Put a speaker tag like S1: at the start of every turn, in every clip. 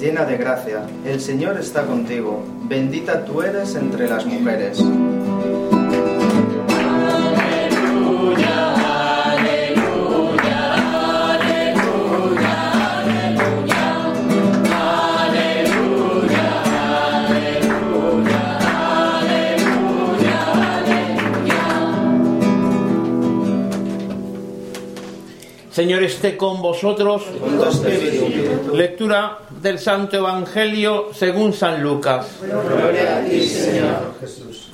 S1: llena de gracia, el Señor está contigo, bendita tú eres entre las mujeres.
S2: Señor esté con vosotros.
S1: Con tu espíritu.
S2: Lectura del Santo Evangelio según San Lucas.
S1: Gloria a ti, Señor Jesús.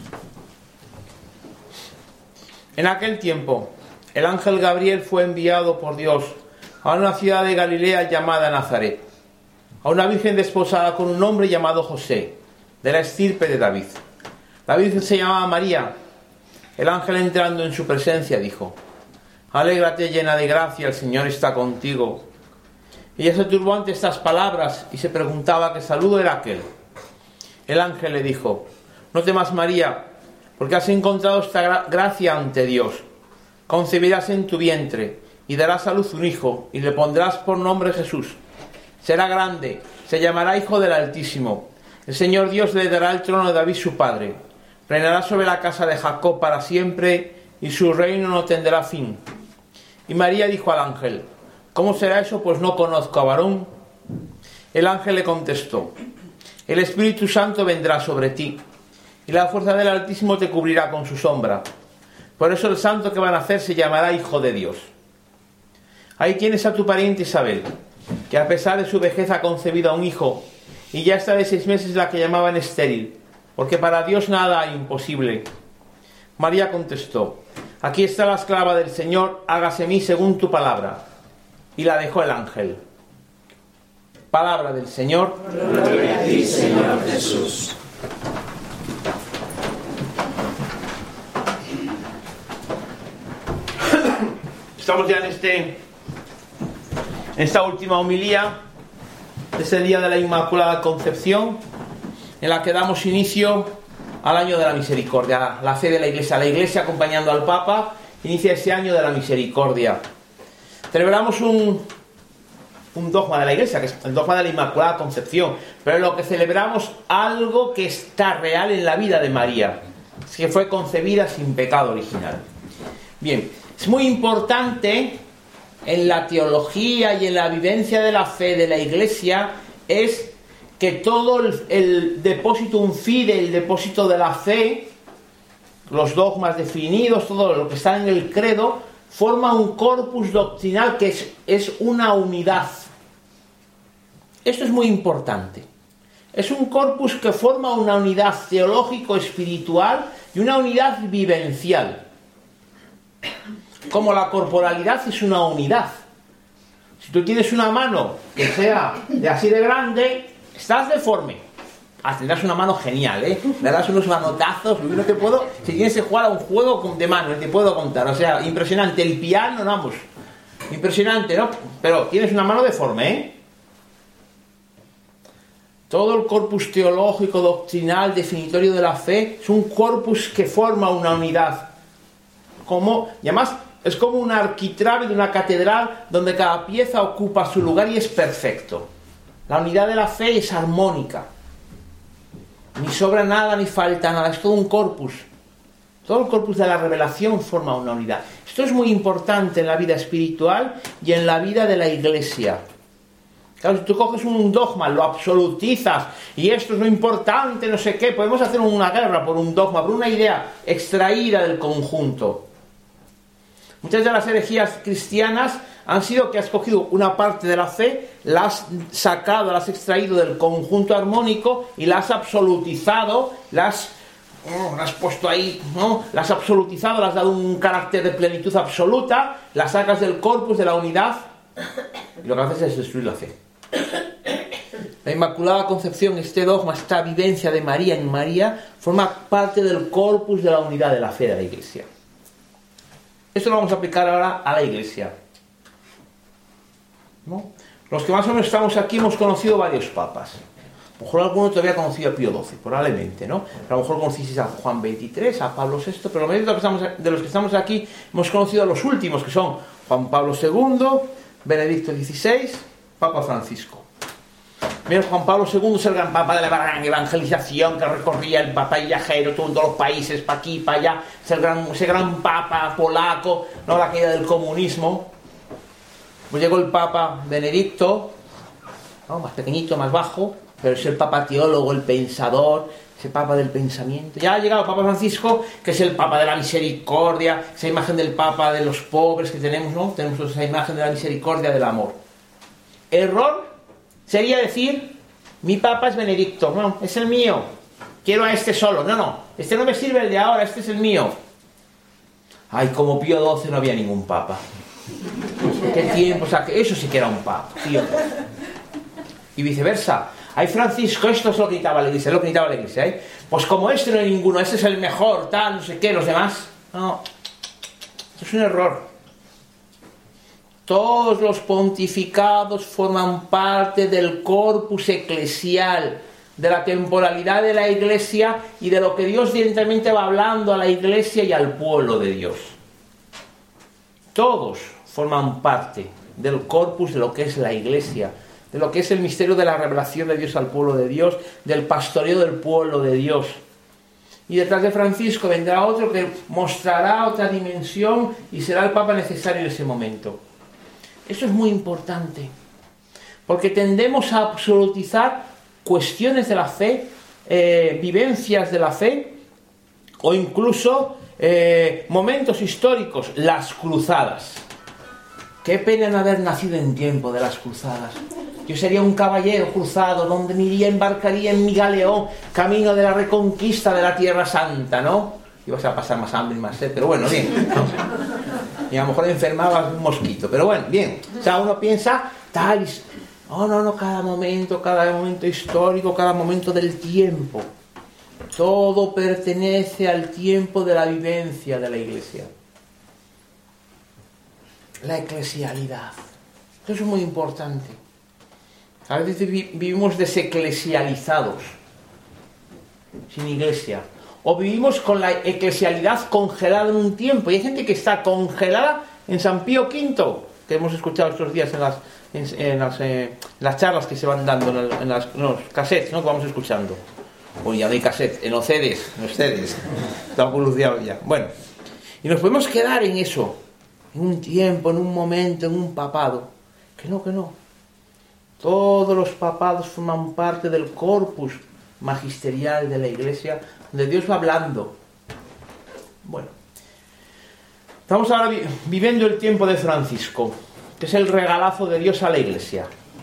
S2: En aquel tiempo, el ángel Gabriel fue enviado por Dios a una ciudad de Galilea llamada Nazaret, a una virgen desposada con un hombre llamado José, de la estirpe de David. La virgen se llamaba María. El ángel, entrando en su presencia, dijo: Alégrate, llena de gracia, el Señor está contigo. Ella se turbó ante estas palabras y se preguntaba qué saludo era aquel. El ángel le dijo: No temas, María, porque has encontrado esta gracia ante Dios. Concebirás en tu vientre y darás a luz un hijo y le pondrás por nombre Jesús. Será grande, se llamará Hijo del Altísimo. El Señor Dios le dará el trono de David su padre. Reinará sobre la casa de Jacob para siempre y su reino no tendrá fin. Y María dijo al ángel: ¿Cómo será eso? Pues no conozco a varón. El ángel le contestó: El Espíritu Santo vendrá sobre ti, y la fuerza del Altísimo te cubrirá con su sombra. Por eso el santo que va a nacer se llamará Hijo de Dios. Ahí tienes a tu pariente Isabel, que a pesar de su vejez ha concebido a un hijo, y ya está de 6 meses la que llamaban estéril, porque para Dios nada hay imposible. María contestó: Aquí está la esclava del Señor, hágase en mí según tu palabra. Y la dejó el ángel. Palabra del Señor.
S1: Gloria a ti, Señor Jesús.
S2: Estamos ya en esta última homilía de este día de la Inmaculada Concepción, en la que damos inicio al año de la misericordia, la fe de la Iglesia. La Iglesia, acompañando al Papa, inicia ese año de la misericordia. Celebramos un dogma de la Iglesia, que es el dogma de la Inmaculada Concepción, pero en lo que celebramos algo que está real en la vida de María, que fue concebida sin pecado original. Bien, es muy importante en la teología y en la vivencia de la fe de la Iglesia es que todo el depósito fide, el depósito de la fe, los dogmas definidos, todo lo que está en el credo, forma un corpus doctrinal que es una unidad. Esto es muy importante. Es un corpus que forma una unidad teológico-espiritual y una unidad vivencial. Como la corporalidad es una unidad. Si tú tienes una mano que sea así de grande, estás deforme. Tendrás una mano genial, me das unos manotazos, no te puedo. Si tienes que jugar a un juego de manos, te puedo contar. O sea, impresionante. El piano, vamos. Impresionante, ¿no? Pero tienes una mano deforme, Todo el corpus teológico, doctrinal, definitorio de la fe es un corpus que forma una unidad. Y además es como un arquitrabe de una catedral donde cada pieza ocupa su lugar y es perfecto. La unidad de la fe es armónica. Ni sobra nada ni falta nada, es todo un corpus. Todo el corpus de la revelación forma una unidad. Esto es muy importante en la vida espiritual y en la vida de la Iglesia. Claro, si tú coges un dogma, lo absolutizas y esto es lo importante, no sé qué, podemos hacer una guerra por un dogma, por una idea extraída del conjunto. Muchas de las herejías cristianas han sido que has cogido una parte de la fe, la has sacado, la has extraído del conjunto armónico y la has absolutizado, la has puesto ahí, ¿no? La has absolutizado, le has dado un carácter de plenitud absoluta, la sacas del corpus, de la unidad, y lo que haces es destruir la fe. La Inmaculada Concepción, este dogma, esta vivencia de María en María, forma parte del corpus de la unidad de la fe de la Iglesia. Esto lo vamos a aplicar ahora a la Iglesia, ¿no? Los que más o menos estamos aquí hemos conocido varios papas. A lo mejor alguno todavía ha conocido a Pío XII, probablemente, ¿no? Pero a lo mejor conocisteis a Juan XXIII, a Pablo VI, pero la mayoría de los que estamos aquí hemos conocido a los últimos, que son Juan Pablo II, Benedicto XVI, Papa Francisco. Mira, Juan Pablo II es el gran papa de la gran evangelización que recorría el papa viajero, todos los países, para aquí, para allá. Es ese gran papa polaco, ¿no? La caída del comunismo. Pues llegó el papa Benedicto, ¿no? Más pequeñito, más bajo, pero es el papa teólogo, el pensador, ese papa del pensamiento. Ya ha llegado el Papa Francisco, que es el papa de la misericordia, esa imagen del papa de los pobres que tenemos, ¿no? Tenemos esa imagen de la misericordia, del amor. Error sería decir, mi papa es Benedicto, no, es el mío, quiero a este solo, no, este no me sirve el de ahora, este es el mío. Ay, como Pío XII no había ningún papa. Qué tiempo, o sea, que eso sí que era un papa, tío. Y viceversa. Ay, Francisco, esto es lo que necesitaba la iglesia, es lo que necesitaba la iglesia, ¿eh? Pues como este no hay ninguno, este es el mejor, tal, no sé qué, los demás. No, esto es un error. Todos los pontificados forman parte del corpus eclesial, de la temporalidad de la iglesia y de lo que Dios directamente va hablando a la iglesia y al pueblo de Dios. Todos forman parte del corpus de lo que es la iglesia, de lo que es el misterio de la revelación de Dios al pueblo de Dios, del pastoreo del pueblo de Dios. Y detrás de Francisco vendrá otro que mostrará otra dimensión y será el Papa necesario en ese momento. Eso es muy importante, porque tendemos a absolutizar cuestiones de la fe, vivencias de la fe, o incluso momentos históricos, las cruzadas. Qué pena no haber nacido en tiempo de las cruzadas. Yo sería un caballero cruzado, donde me iría, embarcaría en mi galeón, camino de la reconquista de la Tierra Santa, ¿no? Ibas a pasar más hambre y más sed, pero bueno, bien, ¿no? Y a lo mejor enfermabas un mosquito, pero bueno, bien. O sea, uno piensa, tal, no, cada momento histórico, cada momento del tiempo. Todo pertenece al tiempo de la vivencia de la iglesia. La eclesialidad. Eso es muy importante. A veces vivimos deseclesializados, sin iglesia. O vivimos con la eclesialidad congelada en un tiempo. Y hay gente que está congelada en San Pío V, que hemos escuchado estos días en las charlas que se van dando, en los cassettes, ¿no? Que vamos escuchando. O ya no hay cassette, en los CDs, está evolucionado ya. Bueno, y nos podemos quedar en eso, en un tiempo, en un momento, en un papado. Que no. Todos los papados forman parte del corpus magisterial de la iglesia, donde Dios va hablando. Bueno, estamos ahora viviendo el tiempo de Francisco, que es el regalazo de Dios a la iglesia.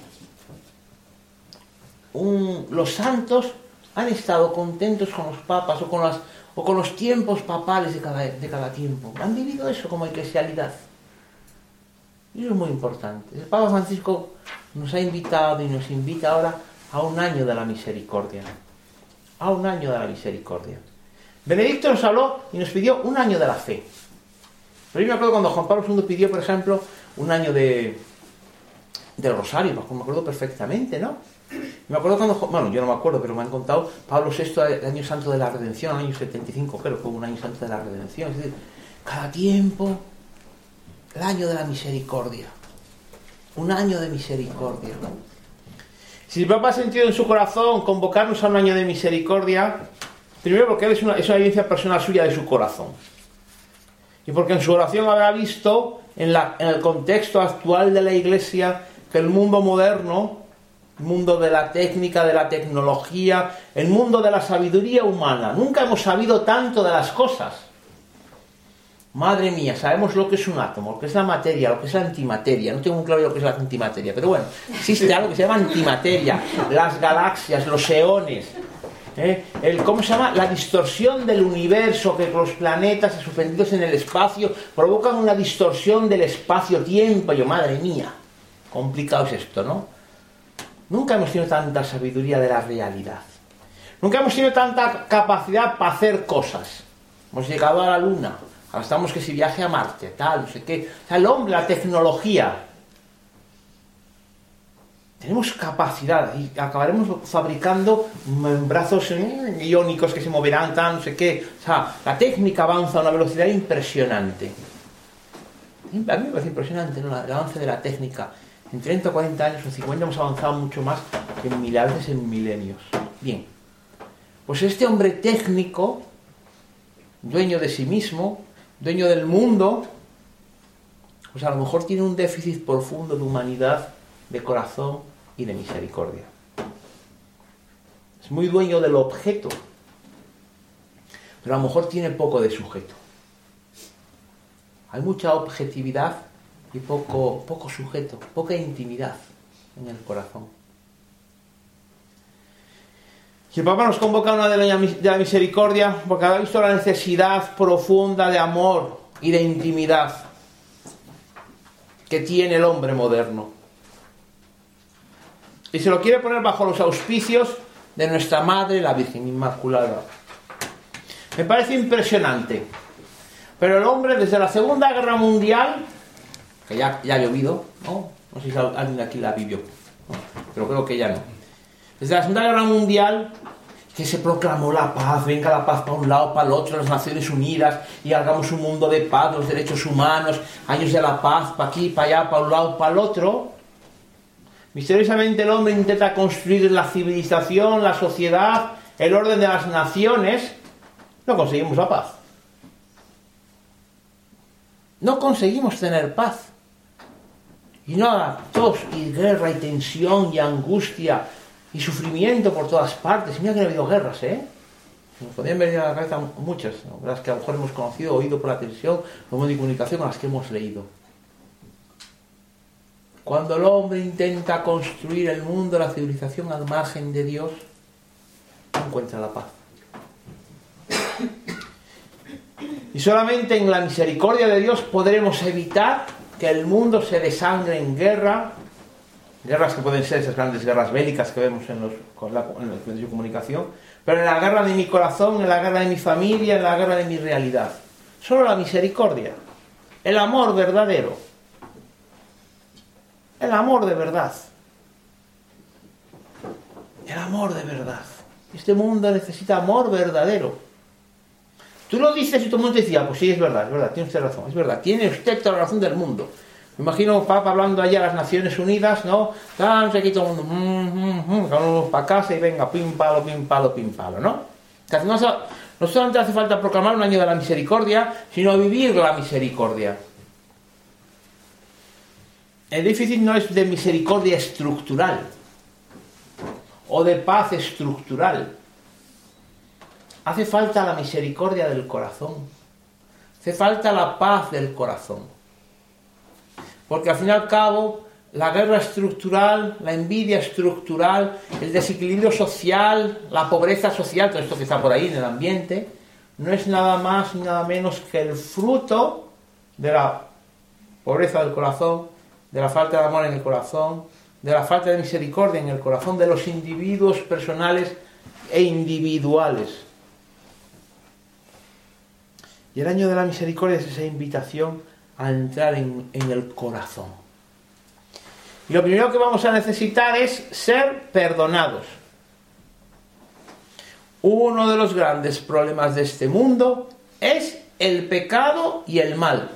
S2: Los santos han estado contentos con los papas o con los tiempos papales de cada tiempo. Han vivido eso como eclesialidad. Y eso es muy importante. El Papa Francisco nos ha invitado y nos invita ahora a un año de la misericordia. A un año de la misericordia. Benedicto nos habló y nos pidió un año de la fe. Pero yo me acuerdo cuando Juan Pablo II pidió, por ejemplo, un año del Rosario, me acuerdo perfectamente, ¿no? Me acuerdo cuando, yo no me acuerdo, pero me han contado, Pablo VI, el año santo de la redención, el año 75, creo que fue un año santo de la redención. Es decir, cada tiempo, el año de la misericordia. Un año de misericordia. Si el Papa ha sentido en su corazón convocarnos a un año de misericordia, primero porque él es una evidencia personal suya de su corazón. Y porque en su oración habrá visto, en el contexto actual de la Iglesia, que el mundo moderno, el mundo de la técnica, de la tecnología, el mundo de la sabiduría humana, nunca hemos sabido tanto de las cosas. Madre mía, sabemos lo que es un átomo, lo que es la materia, lo que es la antimateria. No tengo muy claro lo que es la antimateria, pero bueno, existe algo que se llama antimateria, las galaxias, los eones, ¿cómo se llama? La distorsión del universo, que los planetas suspendidos en el espacio provocan una distorsión del espacio-tiempo. Yo, madre mía, complicado es esto, ¿no? Nunca hemos tenido tanta sabiduría de la realidad. Nunca hemos tenido tanta capacidad para hacer cosas. Hemos llegado a la Luna. Ahora estamos que si viaje a Marte, tal, no sé qué. O sea, el hombre, la tecnología. Tenemos capacidad y acabaremos fabricando brazos iónicos que se moverán, tal, no sé qué. O sea, la técnica avanza a una velocidad impresionante. A mí me parece impresionante, ¿no? El avance de la técnica en 30 o 40 años o 50 hemos avanzado mucho más que a veces en milenios. Bien, pues este hombre técnico, dueño de sí mismo, dueño del mundo, pues a lo mejor tiene un déficit profundo de humanidad, de corazón y de misericordia. Es muy dueño del objeto, pero a lo mejor tiene poco de sujeto. Hay mucha objetividad y poco sujeto, poca intimidad en el corazón. Y el Papa nos convoca a una de la misericordia porque ha visto la necesidad profunda de amor y de intimidad que tiene el hombre moderno. Y se lo quiere poner bajo los auspicios de nuestra Madre, la Virgen Inmaculada. Me parece impresionante. Pero el hombre, desde la Segunda Guerra Mundial, que ya ha llovido, ¿no? No sé si alguien aquí la vivió, ¿no? Pero creo que ya no. Desde la Segunda Guerra Mundial, que se proclamó la paz, venga la paz para un lado, para el otro, las Naciones Unidas, y hagamos un mundo de paz, los derechos humanos, años de la paz, para aquí, para allá, para un lado, para el otro. Misteriosamente el hombre intenta construir la civilización, la sociedad, el orden de las naciones. No conseguimos la paz. No conseguimos tener paz. Y nada, tos y guerra y tensión y angustia y sufrimiento por todas partes. Y mira que no ha habido guerras, Nos podrían venir a la cabeza muchas, ¿no? Las que a lo mejor hemos conocido, oído por la televisión, los medios de comunicación, a las que hemos leído. Cuando el hombre intenta construir el mundo, la civilización al margen de Dios, no encuentra la paz. Y solamente en la misericordia de Dios podremos evitar que el mundo se desangre en guerra, guerras que pueden ser esas grandes guerras bélicas que vemos en los medios de comunicación, pero en la guerra de mi corazón, en la guerra de mi familia, en la guerra de mi realidad. Solo la misericordia, el amor verdadero, el amor de verdad, el amor de verdad. Este mundo necesita amor verdadero. Tú lo dices y todo el mundo te decía, pues sí, es verdad, tiene usted razón, es verdad, tiene usted toda la razón del mundo. Me imagino Papa hablando allá a las Naciones Unidas, ¿no? Aquí todo el mundo, vamos para casa y venga, pim, palo, ¿no? No solamente hace falta proclamar un año de la misericordia, sino vivir la misericordia. El déficit no es de misericordia estructural o de paz estructural. Hace falta la misericordia del corazón. Hace falta la paz del corazón. Porque al fin y al cabo, la guerra estructural, la envidia estructural, el desequilibrio social, la pobreza social, todo esto que está por ahí en el ambiente, no es nada más ni nada menos que el fruto de la pobreza del corazón, de la falta de amor en el corazón, de la falta de misericordia en el corazón de los individuos personales e individuales. Y el año de la misericordia es esa invitación a entrar en el corazón. Y lo primero que vamos a necesitar es ser perdonados. Uno de los grandes problemas de este mundo es el pecado y el mal.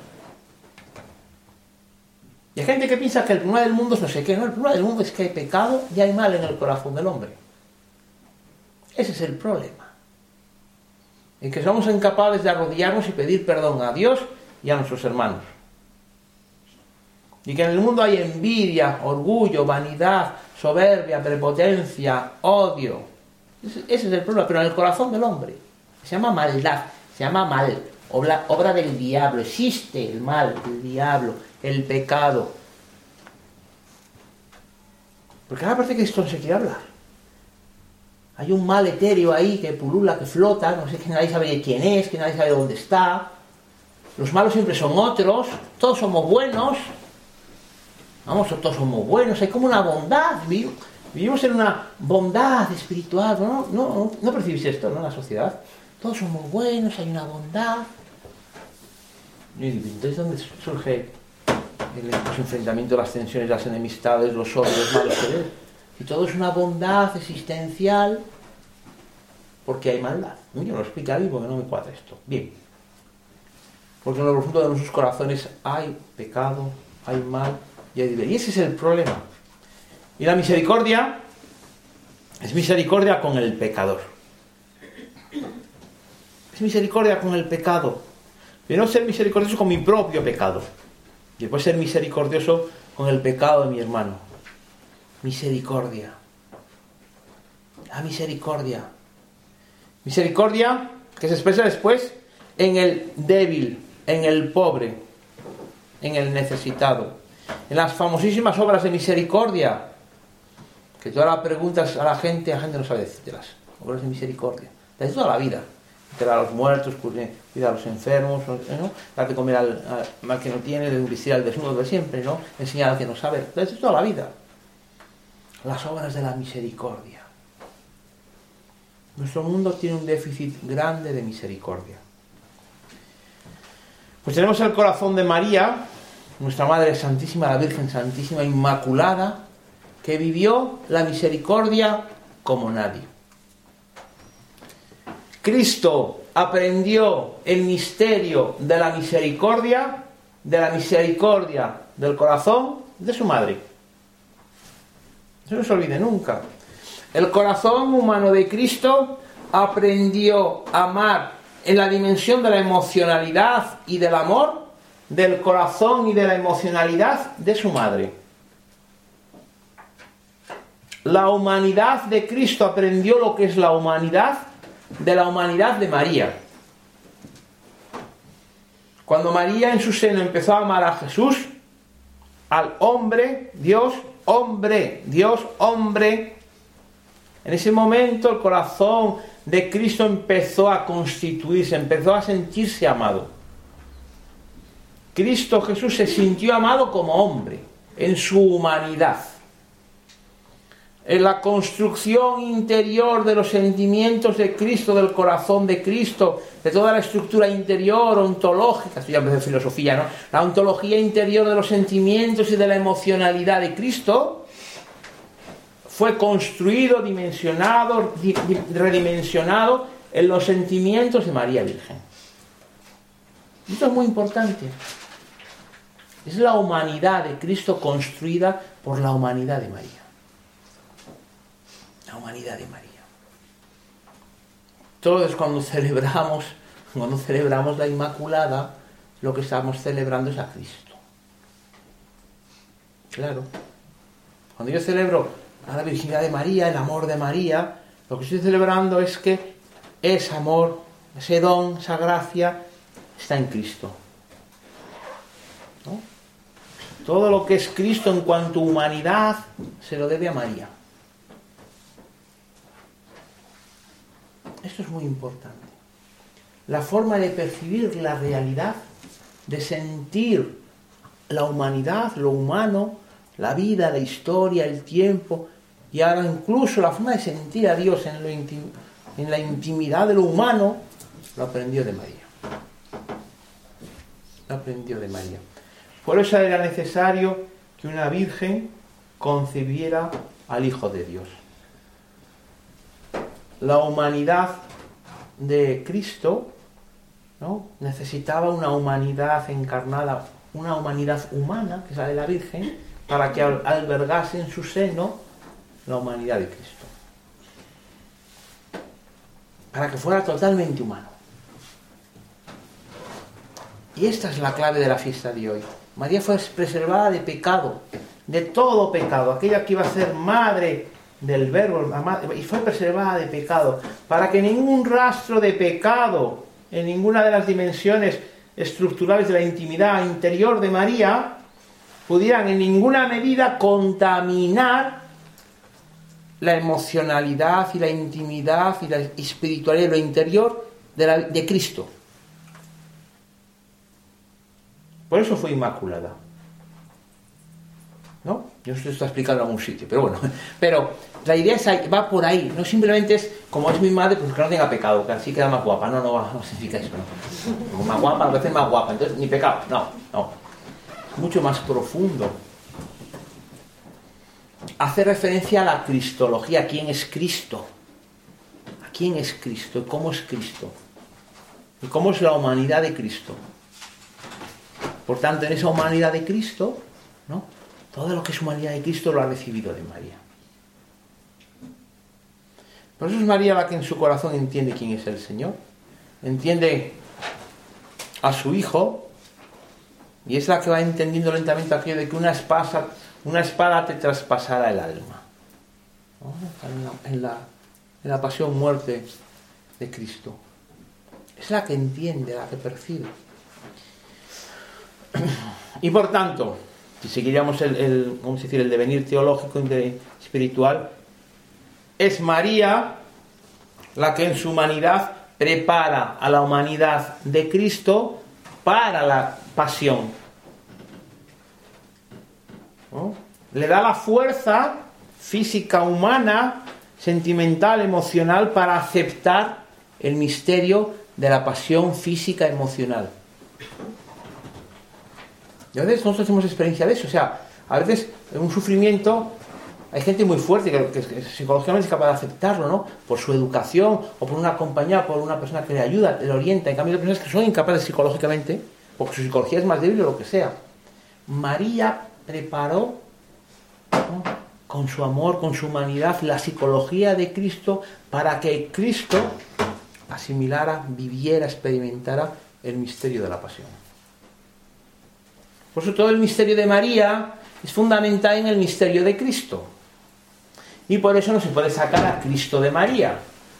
S2: Y hay gente que piensa que el problema del mundo es no sé qué, no, el problema del mundo es que hay pecado y hay mal en el corazón del hombre. Ese es el problema. En que somos incapaces de arrodillarnos y pedir perdón a Dios y a nuestros hermanos. Y que en el mundo hay envidia, orgullo, vanidad, soberbia, prepotencia, odio. Ese es el problema, pero en el corazón del hombre. Se llama maldad, se llama mal, obra del diablo. Existe el mal, el diablo, el pecado. Porque ahora parece que esto no se quiere hablar. Hay un mal etéreo ahí que pulula, que flota, no sé, que nadie sabe quién es, que nadie sabe dónde está. Los malos siempre son otros, todos somos buenos. Vamos, todos somos buenos, hay como una bondad. Vivimos en una bondad espiritual, ¿no percibís esto, ¿no? En la sociedad. Todos somos buenos, hay una bondad. Y entonces, ¿dónde surge los enfrentamientos, las tensiones, las enemistades, los odios, los malos quereres? Y todo es una bondad existencial porque hay maldad. Yo no lo explico ahí porque no me cuadra esto. Bien. Porque en lo profundo de nuestros corazones hay pecado, hay mal, Y ese es el problema. Y la misericordia es misericordia con el pecador. Es misericordia con el pecado. Yo no ser misericordioso con mi propio pecado. Y después ser misericordioso con el pecado de mi hermano. Misericordia. La misericordia. Misericordia que se expresa después en el débil, en el pobre, en el necesitado. En las famosísimas obras de misericordia, que tú ahora preguntas a la gente no sabe decírtelas. Obras de misericordia. De toda la vida. Cuidar a los muertos, cuidar a los enfermos, ¿no? Dar de comer al que no tiene, vestir al desnudo de siempre, ¿no? Enseñar al que no sabe. Desde toda la vida. Las obras de la misericordia. Nuestro mundo tiene un déficit grande de misericordia. Pues tenemos el corazón de María, nuestra Madre Santísima, la Virgen Santísima, Inmaculada, que vivió la misericordia como nadie. Cristo aprendió el misterio de la misericordia del corazón de su madre. No se olvide nunca. El corazón humano de Cristo aprendió a amar en la dimensión de la emocionalidad y del amor del corazón y de la emocionalidad de su madre. La humanidad de Cristo aprendió lo que es la humanidad de la humanidad de María. Cuando María en su seno empezó a amar a Jesús, al hombre, Dios, hombre, Dios, hombre, en ese momento el corazón de Cristo empezó a constituirse, empezó a sentirse amado. Cristo Jesús se sintió amado como hombre, en su humanidad. En la construcción interior de los sentimientos de Cristo, del corazón de Cristo, de toda la estructura interior, ontológica, esto ya es de filosofía, ¿no? La ontología interior de los sentimientos y de la emocionalidad de Cristo fue construido, dimensionado, redimensionado en los sentimientos de María Virgen. Esto es muy importante. Es la humanidad de Cristo construida por la humanidad de María. La humanidad de María. Todos cuando celebramos la Inmaculada, lo que estamos celebrando es a Cristo. Claro. Cuando yo celebro a la Virginidad de María, el amor de María, lo que estoy celebrando es que ese amor, ese don, esa gracia, está en Cristo. ¿No? Todo lo que es Cristo en cuanto a humanidad se lo debe a María. Esto es muy importante. La forma de percibir la realidad, de sentir la humanidad, lo humano, la vida, la historia, el tiempo, y ahora incluso la forma de sentir a Dios en la intimidad de lo humano, lo aprendió de María. Lo aprendió de María. Por eso era necesario que una virgen concibiera al Hijo de Dios. La humanidad de Cristo, ¿no?, necesitaba una humanidad encarnada, una humanidad humana, que es la de la Virgen, para que albergase en su seno la humanidad de Cristo. Para que fuera totalmente humano. Y esta es la clave de la fiesta de hoy. María fue preservada de pecado, de todo pecado, aquella que iba a ser madre del Verbo, y fue preservada de pecado, para que ningún rastro de pecado en ninguna de las dimensiones estructurales de la intimidad interior de María pudieran en ninguna medida contaminar la emocionalidad y la intimidad y la espiritualidad, lo interior de Cristo. Por eso fue inmaculada. ¿No? Yo esto está explicado en algún sitio, pero bueno. Pero la idea va por ahí. No simplemente es, como es mi madre, pues que no tenga pecado, que así queda más guapa. No significa eso. ¿No? Como más guapa, a veces más guapa. Entonces, ni pecado. No. Mucho más profundo. Hace referencia a la cristología. ¿Quién es Cristo? ¿A quién es Cristo? ¿Y cómo es Cristo? ¿Y cómo es la humanidad de Cristo? Por tanto, en esa humanidad de Cristo, ¿no?, Todo lo que es humanidad de Cristo lo ha recibido de María. Por eso es María la que en su corazón entiende quién es el Señor. Entiende a su Hijo. Y es la que va entendiendo lentamente aquello de que una espada te traspasará el alma. ¿No? En la pasión, muerte de Cristo. Es la que entiende, la que percibe. Y por tanto, si seguiríamos el devenir teológico y espiritual, es María la que en su humanidad prepara a la humanidad de Cristo para la pasión. ¿No? Le da la fuerza física, humana, sentimental, emocional para aceptar el misterio de la pasión física, emocional. Y a veces nosotros hacemos experiencia de eso. O sea, a veces en un sufrimiento hay gente muy fuerte que psicológicamente es capaz de aceptarlo, ¿no? Por su educación o por una compañía, por una persona que le ayuda, le orienta. En cambio, hay personas que son incapaces psicológicamente, porque su psicología es más débil o lo que sea. María preparó, ¿no?, con su amor, con su humanidad, la psicología de Cristo para que Cristo asimilara, viviera, experimentara el misterio de la pasión. Por eso todo el misterio de María es fundamental en el misterio de Cristo. Y por eso no se puede sacar a Cristo de María.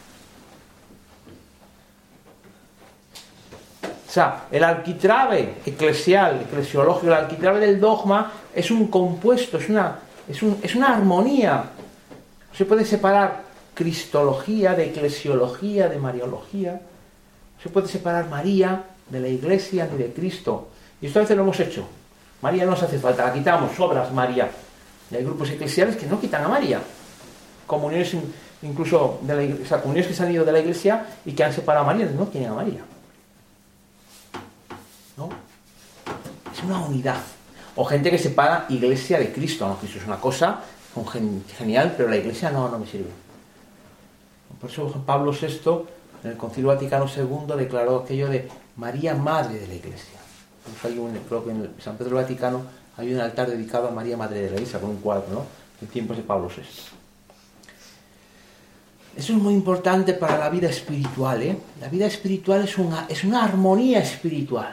S2: O sea, el arquitrabe eclesiológico, el arquitrabe del dogma es un compuesto, es una armonía. No se puede separar cristología de eclesiología, de mariología. No se puede separar María de la Iglesia ni de Cristo. Y esto a veces lo hemos hecho. María no nos hace falta, la quitamos, sobras María. Y hay grupos eclesiales que no quitan a María. Comuniones incluso de la Iglesia, o sea, comuniones que se han ido de la Iglesia y que han separado a María, no tienen a María. ¿No? Es una unidad. O gente que separa Iglesia de Cristo. No, Cristo es una cosa genial, pero la Iglesia no me sirve. Por eso Pablo VI, en el Concilio Vaticano II, declaró aquello de María, Madre de la Iglesia. Creo que en San Pedro Vaticano hay un altar dedicado a María, Madre de la Iglesia, con un cuadro, ¿no?, en tiempos de Pablo VI. Eso es muy importante para la vida espiritual, ¿eh? La vida espiritual es una armonía espiritual.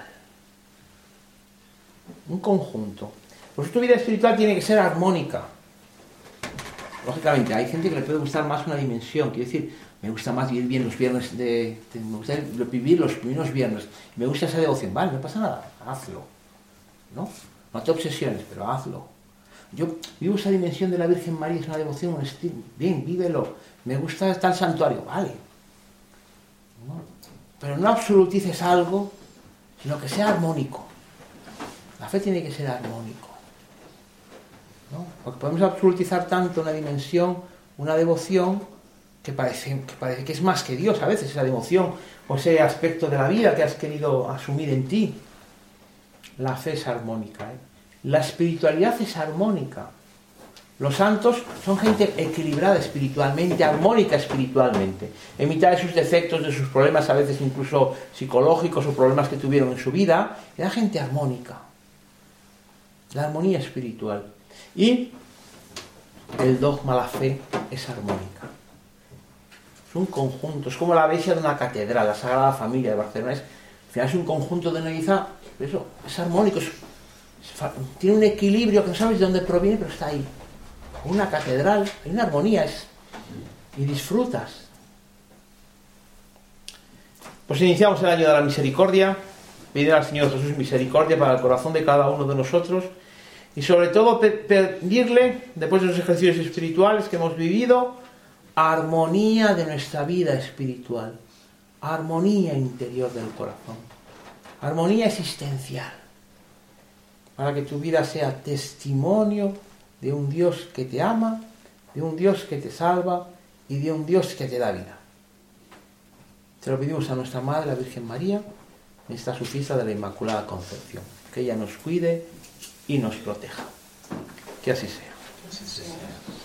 S2: Un conjunto. Por eso tu vida espiritual tiene que ser armónica. Lógicamente, hay gente que le puede gustar más una dimensión. Quiero decir, me gusta más vivir bien los viernes, me gusta vivir los primeros viernes. Me gusta esa devoción. Vale, no pasa nada, hazlo. No te obsesiones, pero hazlo. Yo vivo esa dimensión de la Virgen María, es una devoción, un estilo. Bien, vívelo. Me gusta estar al santuario, vale. ¿No? Pero no absolutices algo, sino que sea armónico. La fe tiene que ser armónico, ¿no? Porque podemos absolutizar tanto una dimensión, una devoción, que parece que es más que Dios a veces, esa devoción o ese aspecto de la vida que has querido asumir en ti. La fe es armónica, ¿eh? La espiritualidad es armónica. Los santos son gente equilibrada espiritualmente, armónica espiritualmente, en mitad de sus defectos, de sus problemas a veces incluso psicológicos o problemas que tuvieron en su vida. Era gente armónica. La armonía espiritual. Y el dogma, la fe, es armónica. Es un conjunto, es como la iglesia de una catedral, la Sagrada Familia de Barcelona. Al final es un conjunto de una iglesia, eso, es armónico, tiene un equilibrio que no sabes de dónde proviene, pero está ahí. Una catedral, hay una armonía, y disfrutas. Pues iniciamos el año de la misericordia, pedir al Señor Jesús misericordia para el corazón de cada uno de nosotros y sobre todo pedirle, después de los ejercicios espirituales que hemos vivido, armonía de nuestra vida espiritual, armonía interior del corazón, armonía existencial, para que tu vida sea testimonio de un Dios que te ama, de un Dios que te salva y de un Dios que te da vida. Se lo pedimos a nuestra Madre, la Virgen María, en esta su fiesta de la Inmaculada Concepción. Que ella nos cuide y nos proteja. Que así sea.